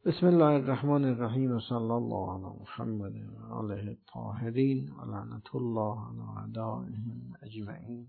بسم الله الرحمن الرحیم و صلی الله علی محمد و آله الطاهرین و لعنت الله علی اعدائهم اجمعین.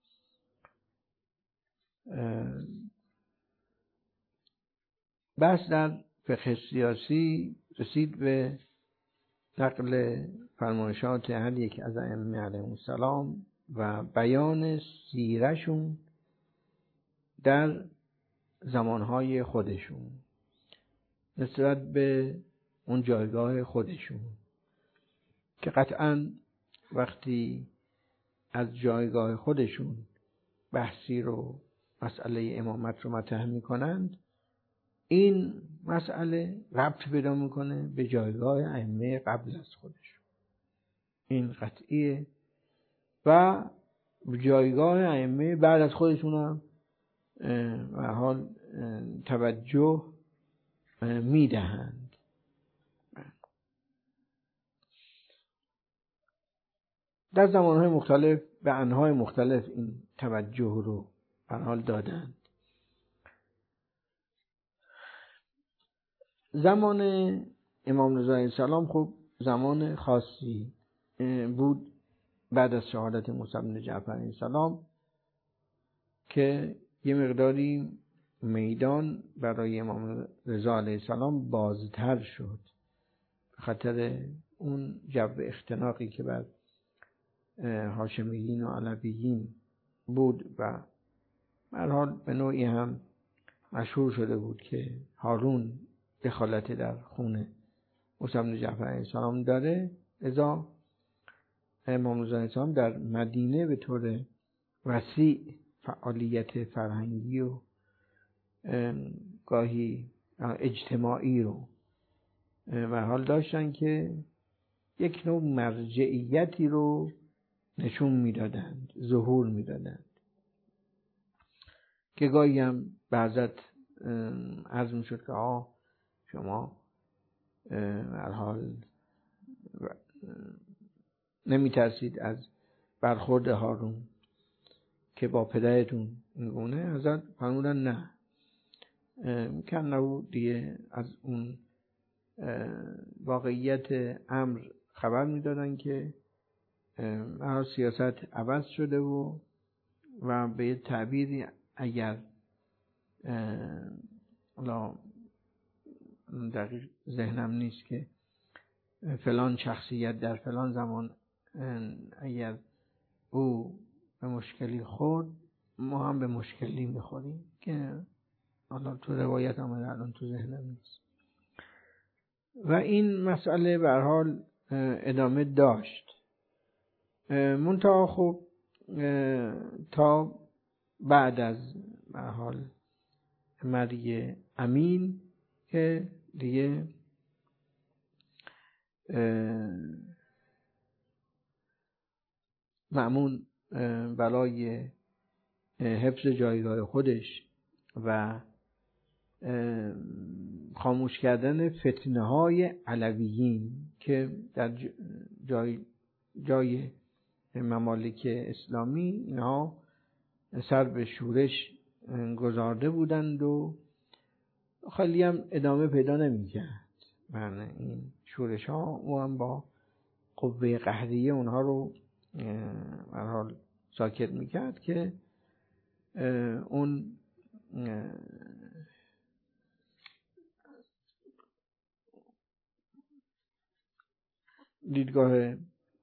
بحث در فقه سیاسی رسید به نقل فرمایشات هر یک از ائمه علیهم السلام و بیان سیرشون در زمانهای خودشون نسبت به اون جایگاه خودشون، که قطعاً وقتی از جایگاه خودشون بحثی رو مسئله امامت رو مطرح میکنند، این مسئله ربط پیدا میکنه به جایگاه ائمه قبل از خودشون. این قطعیه و جایگاه ائمه بعد از خودشون هم به حال توجه میدهند. در زمانهای مختلف به انواع مختلف این توجه رو به حال دادند. زمان امام رضا علیه السلام خب زمان خاصی بود بعد از شهادت موسی بن جعفر علیه السلام، که یه مقداری میدان برای امام رضا علیه السلام بازتر شد به خاطر اون جو اختناقی که بر هاشمیین و علویین بود و به هر حال به نوعی هم مشهور شده بود که هارون دخالت در خون موسی بن جعفر علیه السلام داره. لذا امام رضا علیه السلام در مدینه به طور وسیع فعالیت فرهنگی و گاهی اجتماعی رو به حال داشتن که یک نوع مرجعیتی رو نشون میدادند، ظهور میدادند، که گاهی هم بعضت عرض میشد که شما هر حال نمیترسید از برخورد هارون که با پدرتون اینگونه؟ حضرت فرمودن نه، کنه دیگه از اون واقعیت امر خبر میدادن که سیاست عوض شده و به تعبیری اگر دقیق ذهنم نیست که فلان شخصیت در فلان زمان اگر او به مشکلی خورد ما هم به مشکلی میخوریم، که حالا تو روایت آمده الان تو ذهنم نیست. و این مسئله به هر حال ادامه داشت. منتها خب تا بعد از به هر حال مرگ امین که دیگه مأمون برای حفظ جایگاه خودش و خاموش کردن فتنه های علویین که در جای ممالک اسلامی اینها سر به شورش گذارده بودند و خیلی هم ادامه پیدا نمی کرد. من این شورش ها او هم با قوه قهریه اونها رو به هر حال ساکت می کرد، که اون دیدگاه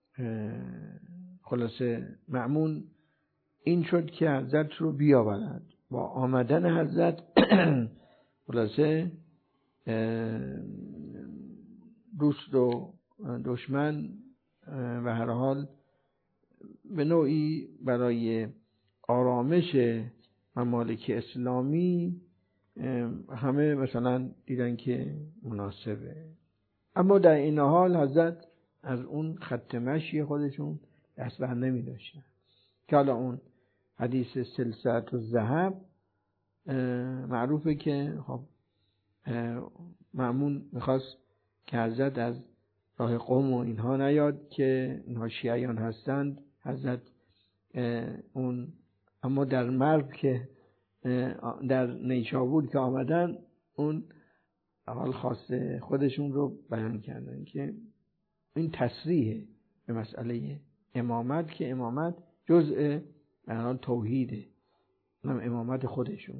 خلاصه مأمون این شد که حضرت رو بیاورد. با آمدن حضرت خلاصه دوست و دشمن و هر حال به نوعی برای آرامش ممالک اسلامی همه مثلا دیدن که مناسبه. اما در این حال حضرت از اون خط مشی خودشون دست بر نمی داشتن، که حالا اون حدیث سلسلة الذهب معروفه که خب مأمون میخواست که حضرت از راه قوم و اینها نیاد که اینها شیعیان هستند. حضرت اون اما در مرو که در نیشابور که آمدن اون حال خاص خودشون رو بیان کردن که این تصریح به مسئله امامت که امامت جزء به حال توحیده، اونم امامت خودشون.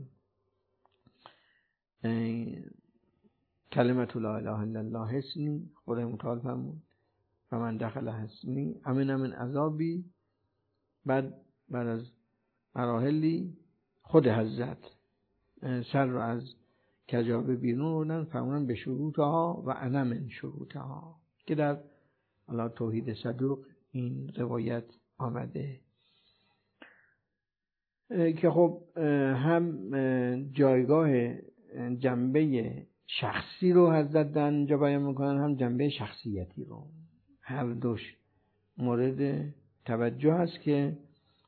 کلمت لا اله الا الله حسنی، خدای متعال فرمود و من دخل حسنی امن من عذابی. بعد از مراحلی خود حضرت سر رو از کجاوه بیرون بردن، فرمودن به شروطها و انا من شروطها، که در توحید صدوق این روایت آمده که خب هم جایگاه جنبه شخصی رو حضرت در اینجا بیان میکنن، هم جنبه شخصیتی رو. هر دوش مورد توجه هست که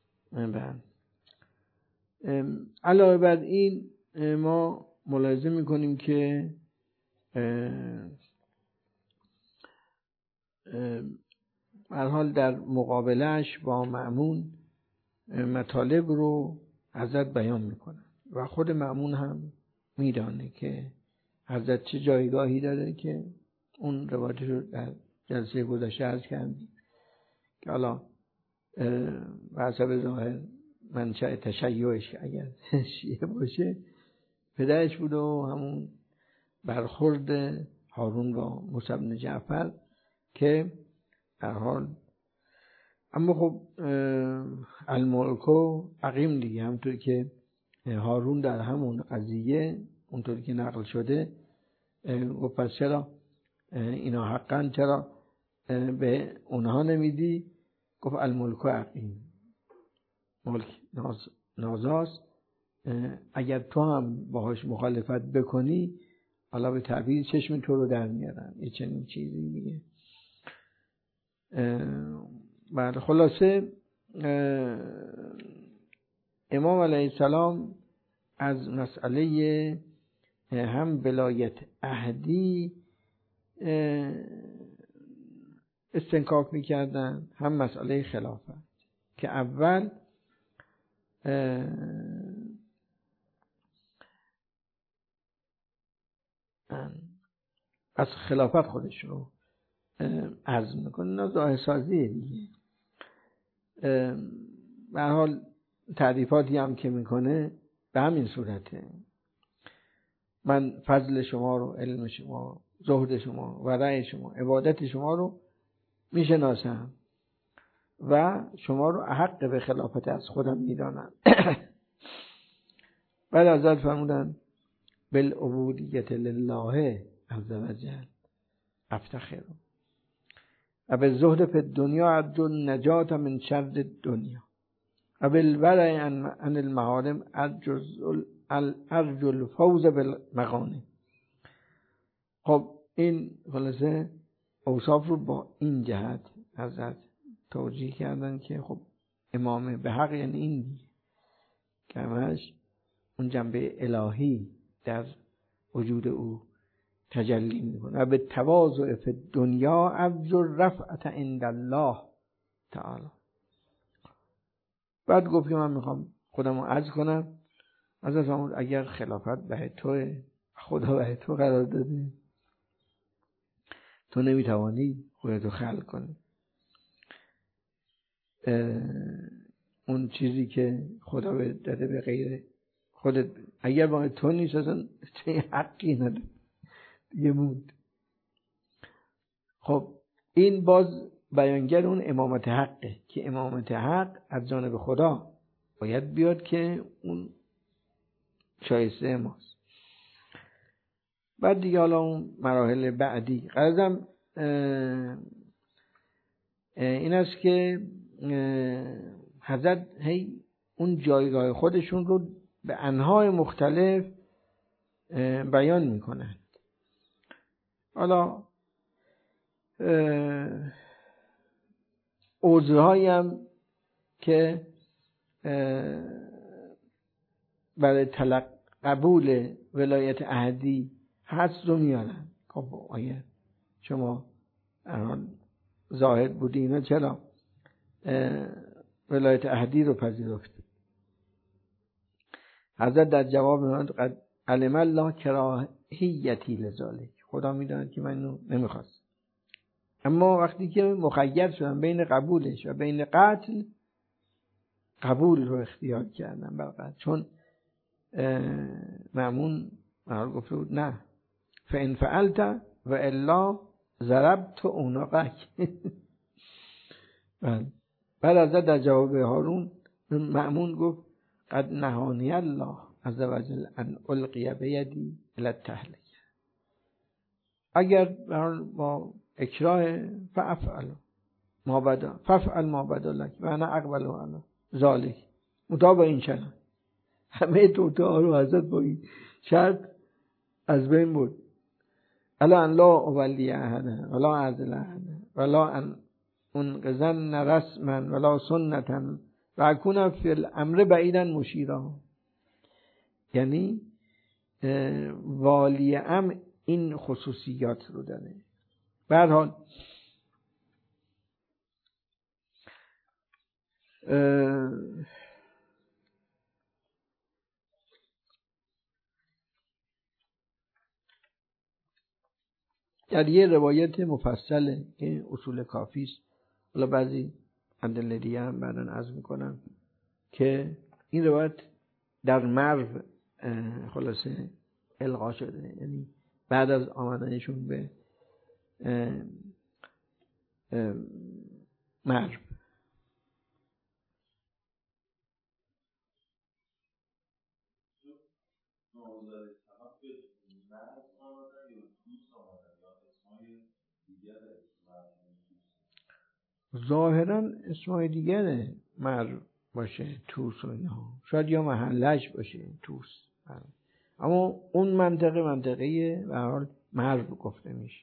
علاوه بر این ما ملاحظه میکنیم که هر حال در مقابلش با مأمون مطالب رو حضرت بیان میکنن و خود مأمون هم میدانه که حضرت چه جایگاهی داره، که اون روایتش رو در جلسه گذشته عرض کردیم که حالا به حسب ظاهر منشأ تشیعش اگر شیعه باشه پدرش بود و همون برخورد هارون با موسی بن جعفر که در حال، اما خب الملکو عقیم دیگه، همونطور که هارون در همون قضیه اونطوری که نقل شده گفت پس چرا اینا حقا چرا به اونها نمیدی؟ گفت الملکو عقیم، ملک نازاست، اگر تو هم باهاش مخالفت بکنی حالا به تعبیر چشم تو رو در میارن، یه چنین چیزی میگه. بعد خلاصه امام علیه السلام از مسئله هم ولایت عهدی استنکاک میکردن، هم مسئله خلافت، که اول از خلافت خودش رو عزم میکنه، نه ظاهر سازیه دیگه. به هر حال تعریفاتی هم که میکنه به همین صورته، من فضل شما رو، علم شما، زهد شما، ورع شما، عبادت شما رو میشناسم و شما رو احق به خلافت از خودم میدانم. بعد حضرت فرمودن بالعبودیت لله عز وجل افتخر و بالزهد فی الدنیا ارجو النجات من شر الدنیا و بالورع عن المحارم ارجو الفوز بالمغانم. خب این خلاصه اوصاف رو با این جهت حضرت توجیه کردن که خب امام به حق یعنی این دیگه که همش اون جنبه الهی در وجود او تجلی میکنه. و به تواضع فی الدنیا ارجو رفعت عند الله تعالی. بعد گفت که من میخوام خودم رو عرض کنم، از فرمود اگر خلافت به توه، خدا به تو قرار داده، تو نمیتوانی خودتو خلق کنی. اون چیزی که خدا به داده به غیر خودت، اگر با تو نیست اصلا چه حقی نداره دیگه موند. خب این باز بیانگر اون امامت حقه که امامت حق از جانب خدا باید بیاد که اون شایسته ماست. بعد دیگه حالا اون مراحل بعدی غرضم این است که حضرت هی اون جایگاه خودشون رو به انواع مختلف بیان میکنن. حالا عذرهایی هم که برای قبول ولایت عهدی هست رو میارن. خب آیه شما الان زاهد بودی اینا چرا ولایت عهدی رو پذیرفت؟ حضرت در جواب میگن قد علم الله هیتی لذالک، خدا میداند که من اینو نمیخواست. اما وقتی که مخیر شدم بین قبولش و بین قتل، قبول رو اختیار کردم بر قتل، چون مأمون گفته بود نه فإن فعلت و الا ضربت عنقک. بعد از در جواب هارون مأمون گفت قد نهانی الله عز وجل ان القی بیدی الی التهلکه، اگر با اکراه فافعل ما بدا فافعل ما بدا لک و انا اقبل علی ذلک، مطابق این چنان. همه توتها رو حضرت با این شرط از بین برد. الا ان لا اولی احدا ولا اعزل احدا ولا ان انقذن رسما ولا سنتا و اکون فی الامر بعیدا مشیرا. یعنی والی امر این خصوصیات رو داره. به هر حال در یه روایت مفصله که اصول کافی است، حالا بعضی ادله دیگه هم بعداً عرض میکنم که این روایت در مرو خلاصه القا شده، یعنی بعد از آمدنشون به مرو. ظاهرا اسمای دیگره مرو باشه، توس و اینها، شاید یا محلش باشه توس، اما اون منطقه به هر حال مرو گفته میشه.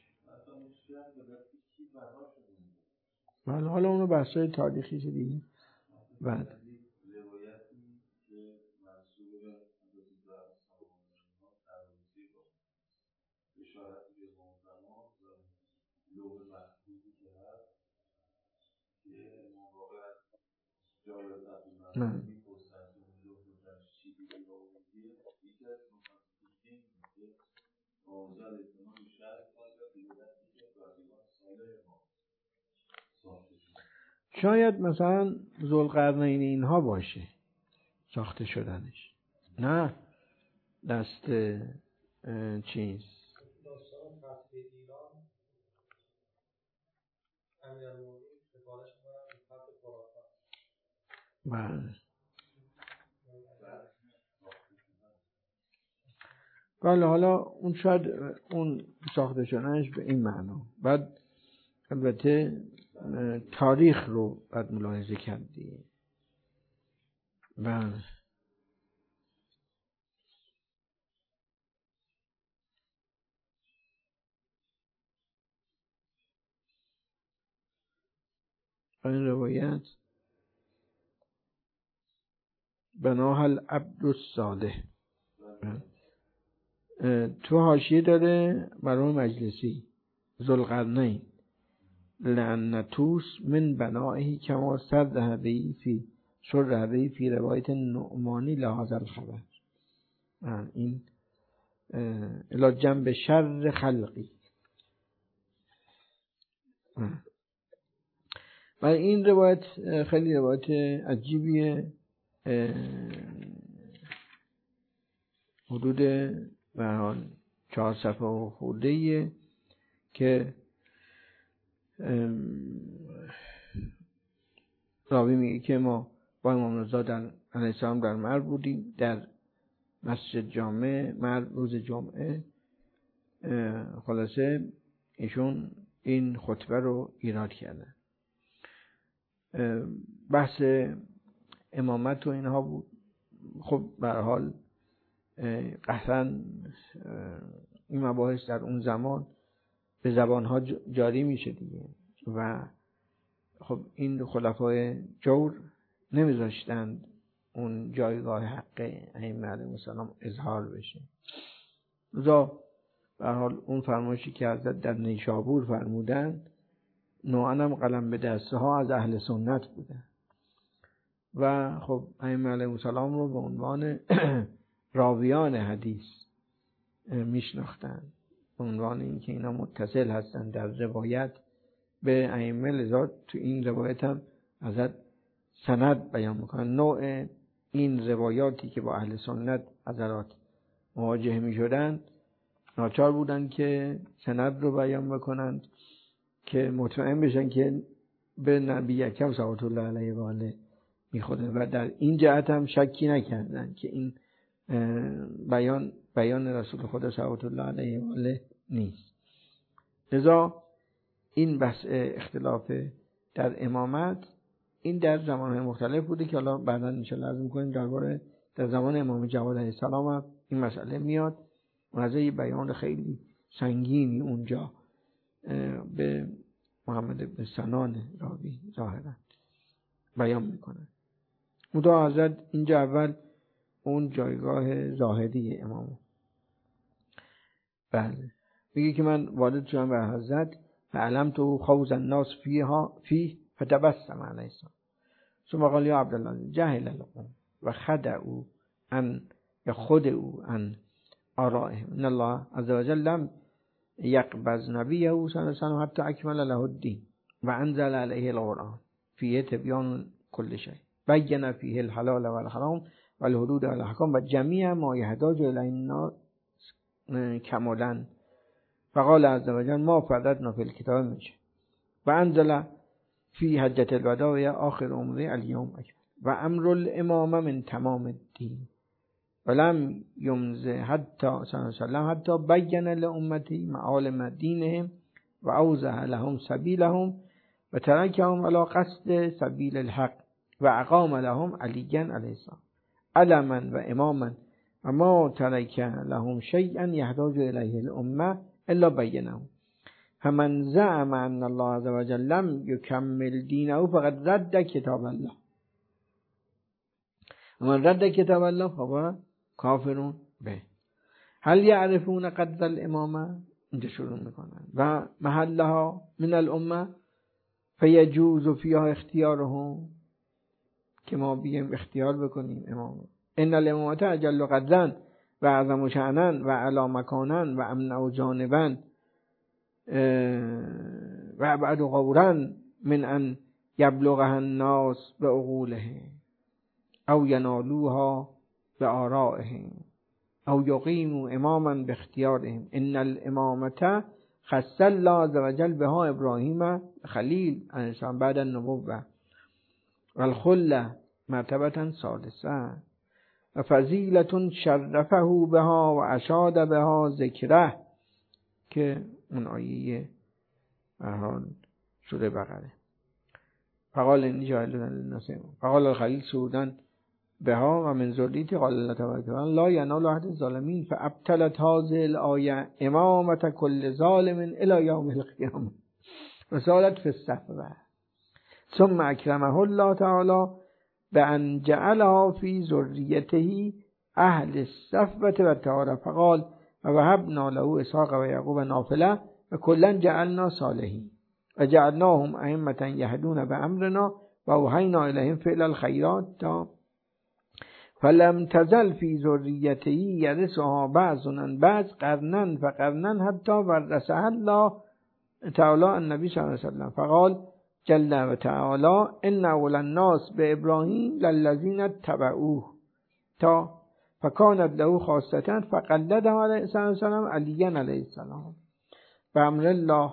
ولی حالا اونو بحثای تاریخی دیگه بعد. شاید مثلا ذوالقرنین اینها باشه ساخته شدنش، نه دست چیز بله حالا اون شاید اون ساخته شدنش به این معنا. بعد البته تاریخ رو بعد ملاحظه کردی. بله این روایت بناها العبد الصالح تو حاشیه داره برای مجلسی ذوالقرنین لأن توس من بنائه کما سرده فی روایت نعمانی لهذا الخبر، این الی جنب شر خلقی. و این روایت خیلی روایت عجیبیه، حدود به حال 4 صفحه و خورده‌ایه که راوی میگه که ما با امام رضا علیه السلام در مرو بودیم، در مسجد جامع مرو روز جمعه. خلاصه ایشون این خطبه رو ایراد کردن. بحث امامت و اینها بود. خب به هر حال قطعاً این مباحث در اون زمان به زبانها جاری میشه دیگه و خب این خلفای جور نمیذاشتند اون جایگاه حق ائمه علیهم السلام اظهار بشه. لذا به هر حال اون فرمایشی که حضرت در نیشابور فرمودن نوعاً هم قلم به دسته ها از اهل سنت بودن و خب ائمه علیهم السلام رو به عنوان راویان حدیث میشناختن به عنوان اینکه اینا متصل هستن در روایت به ائمه. لذا تو این روایت هم ازت سند بیان میکنن. نوع این روایاتی که با اهل سنت حضرات مواجه میشدن ناچار بودن که سند رو بیان بکنن که مطمئن بشن که به نبی اکرم صلوات الله علیه و آله میخوره و در این جهت هم شکی نکردن که این بیان رسول خدا صلوات الله علیه و آله نیست. لذا این بحث اختلاف در امامت این در زمانهای مختلف بوده که حالا بعدا انشاءالله عرض می‌کنیم درباره در زمان امام جواد علیه السلام هم این مسئله میاد و از این بیان خیلی سنگینی اونجا به محمد بن سنان راوی ظاهرا بیان میکنه. مدعا حضرت اینجا اول اون جایگاه زاهدی امامو بله میگه که من وارد شدم به حضرت فعلمت خوض الناس فيه فتبسم علیه السلام ثم قال یا عبدالله جهل القوم و خدعوا عن خدعوا عن آرائهم ان الله عز وجل لم يقبض نبيه صلى الله عليه وسلم حتى اكمل له الدين وانزل عليه القرآن فيه تبيان كل شيء بين فيه الحلال والحرام والحدود والاحکام و جميع ما يحتاج الى الناس كمالا فقال عز وجل ما فرضنا في الكتاب من شيء وانزل في حجة الوداع آخر عمره اليوم اکمل و امر الامامه من تمام الدين ولم يمزه حتى صلى الله عليه وسلم حتى بين لأمتي معالم دينهم وأوضح لهم سبيلهم وتركهم على قصد سبيل الحق وأقام لهم عليا عليه السلام علما وإماما وما ترك لهم شيئا يحتاج إليه الأمة إلا بينه فمن زعم أن الله عز وجل لم يكمل دينه فقد رد كتاب الله ومن رد كتاب الله فهو کافرون به. هل یعرفون قدر الامامه اینجا شروع میکنن و محلها من الامه فیجوز فیها اختیارهم که ما بیایم اختیار بکنیم امام. ان الامامه اجل قدرا و اعظم شأنا و اعلی مکانا و امنع جانبا و ابعد قورا من ان یبلغها الناس بعقولهم او ینالوها بآرائهم او یقیموا اماما باختیارهم. ان الامامه خص الله عز وجل بها ابراهیم خلیل علیه السلام بعد النبوه و الخله مرتبه ثالثه و فضیلة شرفه بها و اشاد بها ذکره که اون آیه حال سوره بقره. فقال انی جاعل للناس فقال الخلیل سعودا بها و من ذریتی قال الله تبارک و تعالی لا ینال احد الظالمین فابطلت هذه الآیه امامة كل ظالم الى یوم القیامه و سالت فی الصفوه ثم اکرمه الله تعالی بان جعلها فی ذریته اهل الصفوه و الطهاره فقال و وهبنا له اسحاق و یعقوب نافله و کلا جعلنا صالحین و جعلناهم ائمة یهدون بامرنا و اوحینا الیهم فعل الخیرات فلم تزل فی ذریته یرثها بعض بعض قرنا فقرنا حتی ورثها الله تعالی النبی صلی الله علیه وسلم فقال جل و تعالی ان اول الناس بابراهیم للذین اتبعوه تا فکانت له خاصه فقلده علیه السلام علیا علیه السلام بامر الله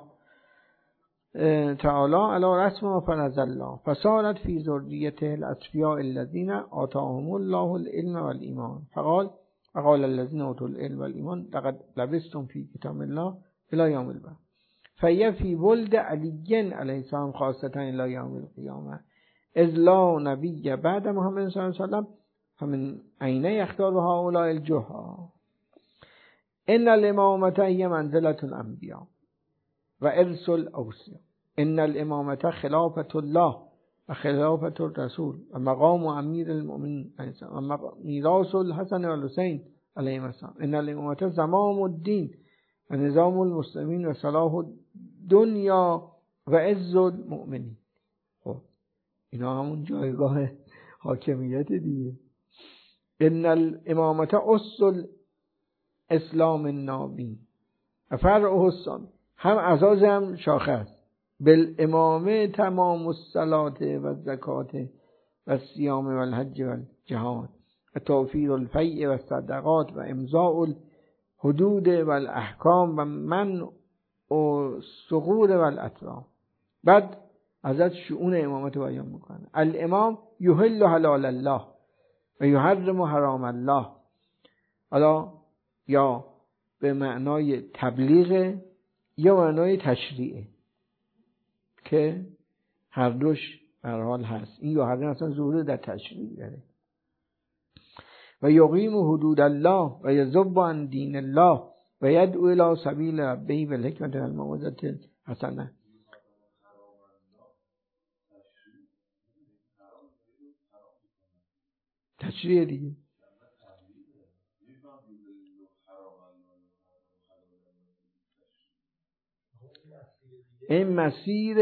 تعالی علی رسم و فرض الله فصارت فی ذریته الاصفیاء الذین آتاهم الله العلم والایمان فقال الذین اوتوا العلم والایمان لقد لبثتم فی کتاب الله الی یوم البعث فهي فی ولد علی علیه السلام خاصه الی یوم القیامه اذ لا نبی بعد محمد صلی الله علیه وسلم فمن أين يختار هؤلاء الجهال. إن الإمامة هي منزلة الأنبياء وإرث الأوصياء. إن الإمامة خلافة الله وخلافة الرسول ومقام أمير المؤمنين وميراث الحسن والحسين عليهما السلام. إن الإمامة زمام الدين ونظام المسلمين وصلاح الدنيا وعز المؤمنين. خب اینا همون جایگاه حاکمیت دیگه. ان الامامه اصل اسلام النابی و فرع حسن، هم اساس هم شاخه است. بالامامه تمام الصلات و زکات و صیام و الحج و الجهاد و توفیر الفیء و صدقات و امضاء الحدود و الاحکام و منع الصغور و الاطراف. بعد حضرت شؤون امامت رو بیان میکنه. الامام یحل حلال الله و یحرم حرام الله. حالا یا به معنای تبلیغ یا معنای تشریعه که هر دوش به هر حال هست. این یحرم اصلا ظهور در تشریع داره. و یقیم حدود الله و یذب عن دین الله و یدعو الی سبیل ربه بالحکمة والموعظة الحسنه. تشریع دیگه. این مسیر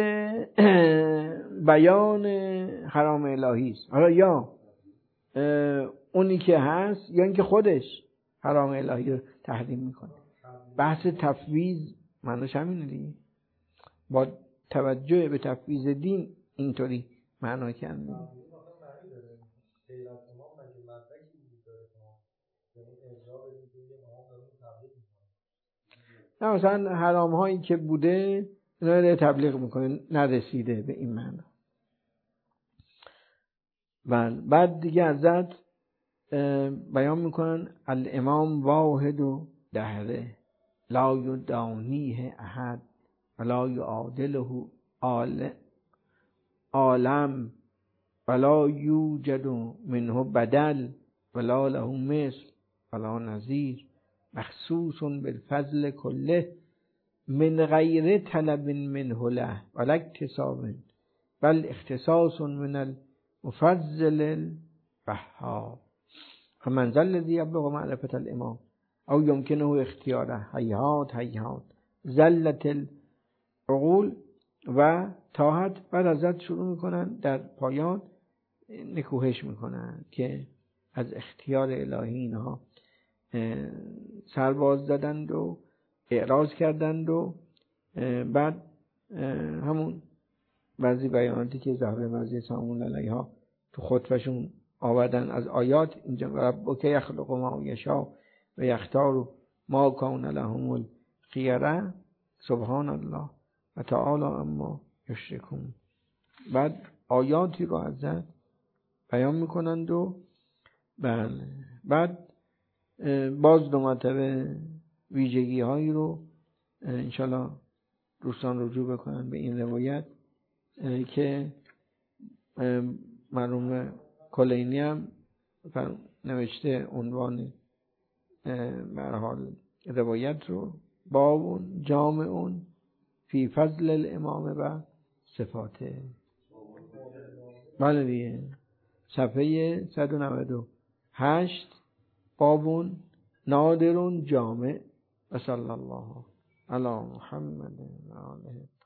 بیان حرام الهی است. حالا یا اونی که هست یا اینکه خودش حرام الهی رو تحریم میکنه. بحث تفویض معناش همینه دیگه. با توجه به تفویض دین اینطوری معنا کنه. نه مثلا حرام هایی که بوده اینا رو تبلیغ میکنه، نرسیده به این معنا. بعد دیگه حضرت بیان میکنن الامام واحد و دهره لا یدانیه احد ولا یعادله عالم ولا یوجد منه بدل ولا له مثل ولا نظیر مخصوص بالفضل کله من غیر طلب منه له ولا اکتساب بل اختصاص من المفضل الوهاب. فمن ذا الذی یبلغ معرفة الامام او یمکنه اختیاره هیهات هیهات زلت العقول و تاحت. بعد حضرت شروع میکنن در پایان نکوهش میکنن که از اختیار الهی اینها سرباز زدند و اعراض کردند و بعد همون بعضی بیاناتی که زهره مرضی سلام علیها تو خطبهشون آوردن از آیات اینجا ربک یخلق ما یشاء و یختار ما کان لهم الخیره سبحان الله و تعالی اما یشرکون. بعد آیاتی رو حضرت بیان میکنند و بعد باز دو مرتبه ویژگی هایی رو انشالله دوستان رجوع بکنن به این روایت که مرحوم کلینی هم نوشته عنوان به هر حال روایت رو بابون جامعون فی فضل الامام و صفاته. بله دیگه صفحه 198 بابون نادرون جامع و صلی الله علی محمد و آله